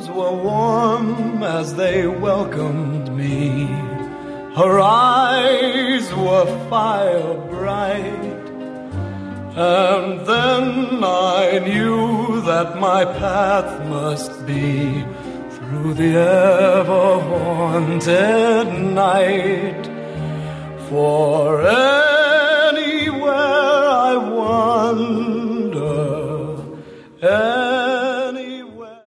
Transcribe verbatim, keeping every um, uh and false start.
arms were warm as they welcomed me. Her eyes were fire bright. And then I knew that my path must be through the ever-haunted night forever.